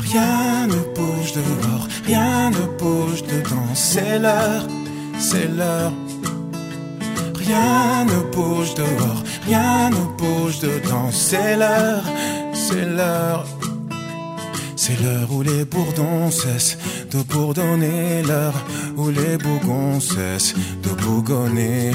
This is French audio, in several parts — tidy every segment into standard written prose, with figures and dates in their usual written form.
Rien ne bouge dehors, rien ne bouge dedans. C'est l'heure, c'est l'heure. Rien ne bouge dehors, rien ne bouge dedans. C'est l'heure, c'est l'heure. C'est l'heure où les bourdons cessent de bourdonner, l'heure où les bougons cessent de bougonner.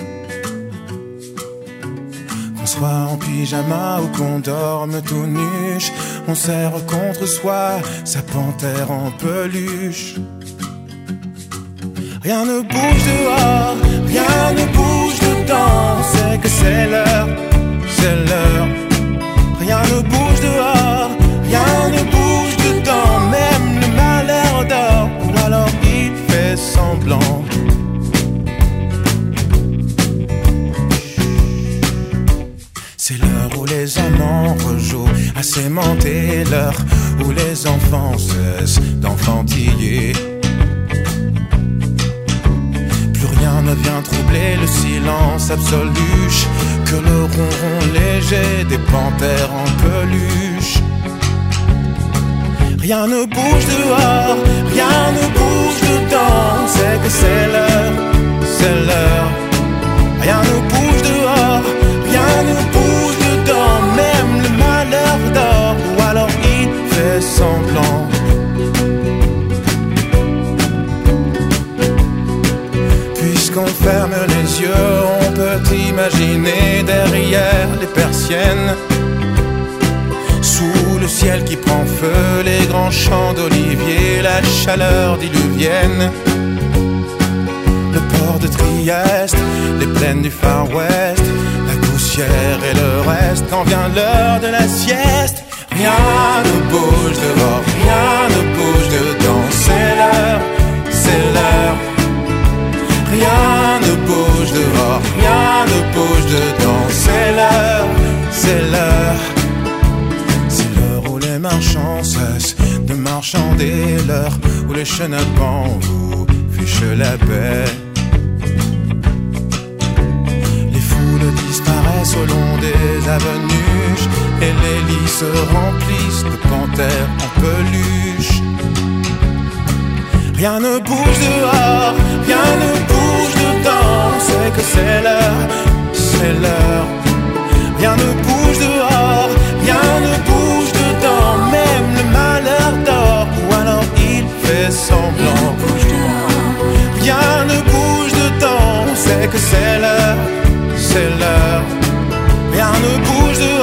Qu'on soit en pyjama ou qu'on dorme tout nuche, on serre contre soi sa panthère en peluche. Rien ne bouge dehors, rien ne bouge dedans. C'est que c'est l'heure, c'est l'heure. Rien ne bouge dehors, rien ne bouge dedans. Même le malheur dort, ou alors il fait semblant. C'est l'heure où les amants rejouent à s'aimanter, l'heure où les enfants cessent d'enfantiller. Plus rien ne vient troubler le silence absolu, que le ronron léger des panthères en peluche. Rien ne bouge dehors, rien ne bouge dedans. C'est que c'est l'heure, c'est l'heure. Rien ne bouge dehors, rien ne bouge dedans. Même le malheur dort, ou alors il fait semblant. Puisqu'on ferme les yeux, on peut imaginer derrière les persiennes, sous le ciel qui prend feu, les grands champs d'oliviers, la chaleur diluvienne, le port de Trieste, les plaines du Far West, la poussière et le reste. Quand vient l'heure de la sieste, rien ne bouge dehors, rien ne bouge dedans. C'est l'heure, c'est l'heure. Rien ne bouge dehors, rien ne bouge dedans. C'est l'heure, c'est l'heure. C'est l'heure où les marchands cessent de marchander, l'heure où les chenapans vous fichent la paix. Les foules disparaissent au long des avenues et les lits se remplissent de panthères en peluche. Rien ne bouge dehors, rien ne bouge dedans. C'est que c'est l'heure, c'est l'heure. Rien ne bouge dehors, rien ne bouge dedans. Même le malheur dort, ou alors il fait semblant. Rien ne bouge dedans. C'est que c'est l'heure, c'est l'heure. Rien ne bouge dehors.